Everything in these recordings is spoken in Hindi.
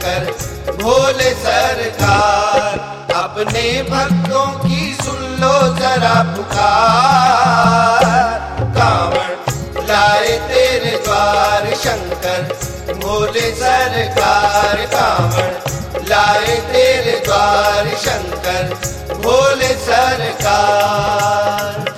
शंकर भोले सरकार। अपने भक्तों की सुन लो जरा पुकार, कांवड़ लाए तेरे द्वार शंकर भोले सरकार। कांवड़ लाए तेरे द्वार शंकर भोले सरकार।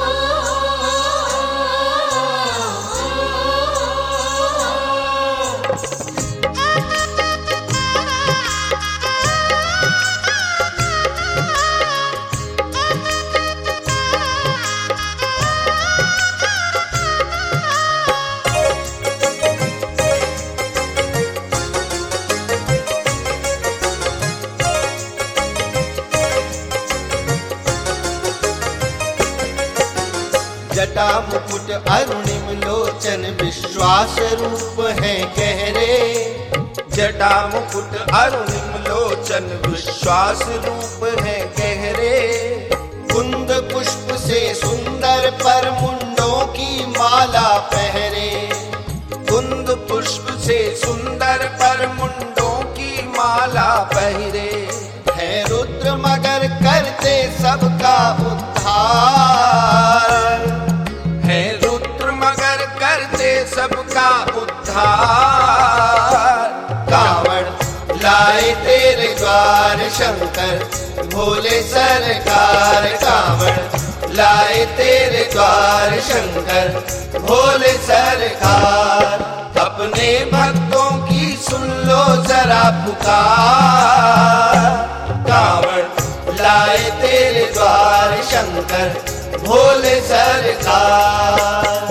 जटा मुकुट अरुणिम लोचन विश्वास रूप है गहरे। जटा मुकुट अरुणिम लोचन विश्वास रूप है गहरे। कुंद पुष्प से सुंदर पर मुंडों की माला पहरे। कुंद पुष्प से सुंदर पर मुंडों की माला पहरे। है रुद्र मगर करते सबका उद्धार। है रुद्र मगर करते सबका उद्धार। कांवड़ लाए तेरे द्वार शंकर भोले सरकार। कांवड़ लाए तेरे द्वार शंकर भोले सरकार। अपने भक्तों की सुन लो जरा पुकार, कांवड़ लाए तेरे द्वार शंकर भोले सरकार।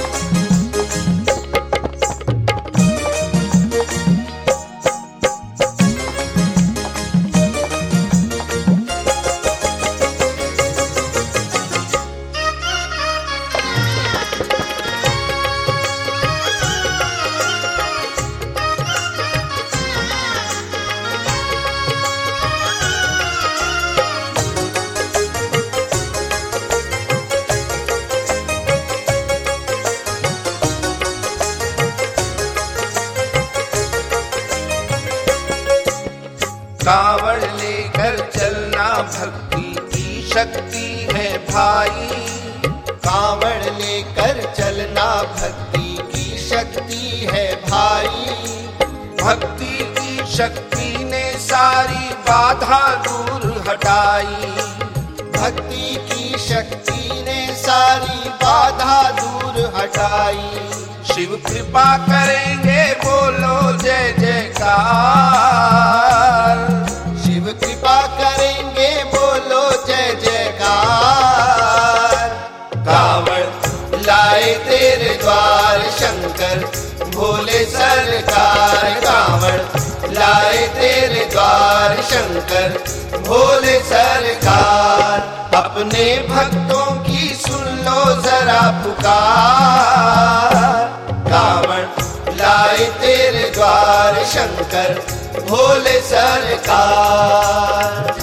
कांवड़ लेकर चलना भक्ति की शक्ति है भाई। कांवड़ लेकर चलना भक्ति की शक्ति है भाई। भक्ति की शक्ति ने सारी बाधा दूर हटाई। भक्ति की शक्ति ने सारी बाधा दूर हटाई। शिव कृपा करेंगे बोलो जय जयकार। शिव कृपा करेंगे बोलो जय जयकार। कांवड़ लाए तेरे द्वार शंकर भोले सरकार। कांवड़ लाए तेरे द्वार शंकर भोले सरकार। अपने भक्तों की सुन लो जरा पुकार, कांवड़ लाए तेरे द्वार शंकर भोले सरकार।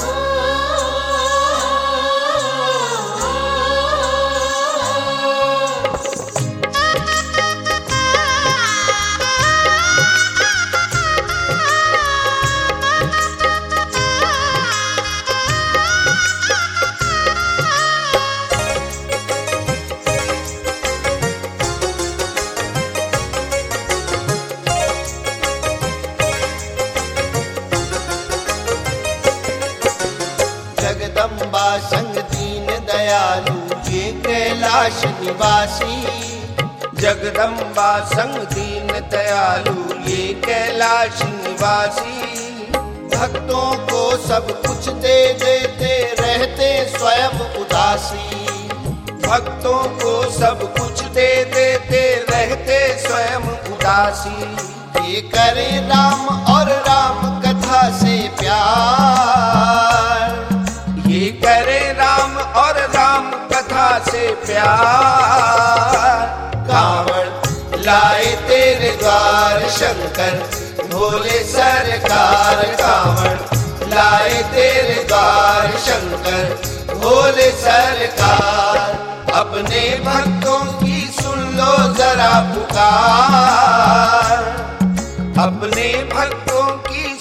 जगदम्बा संग दीन दयालु ये कैलाश निवासी। जगदम्बा संग दीन दयालु ये कैलाश निवासी। भक्तों को सब कुछ दे देते रहते स्वयं उदासी। भक्तों को सब कुछ दे देते रहते स्वयं उदासी। ये करे राम और राम कथा से प्यार। ये करे राम और राम कथा से प्यार। कांवड़ लाए तेरे द्वार शंकर भोले सरकार। कांवड़ लाए तेरे द्वार शंकर भोले सरकार। अपने भक्तों की सुन लो जरा पुकार। अपने भक्तों की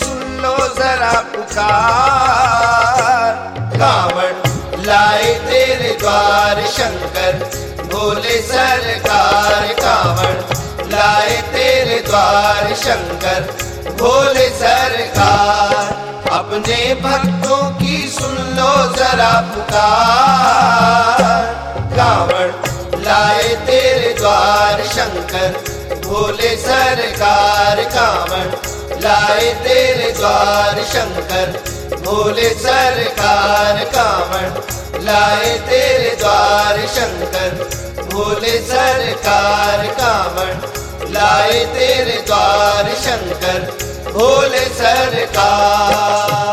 लो जरा पुकार। कांवड़ लाए तेरे द्वार शंकर भोले सरकार। कांवड़ लाए तेरे द्वार शंकर भोले सरकार। अपने भक्तों की सुन लो जरा पुकार। कांवड़ लाए तेरे द्वार शंकर भोले सरकार। कांवड़ लाए तेरे द्वार शंकर भोले सरकार। कांवड़ लाए तेरे द्वार शंकर भोले सरकार। कांवड़ लाए तेरे द्वार शंकर भोले सरकार।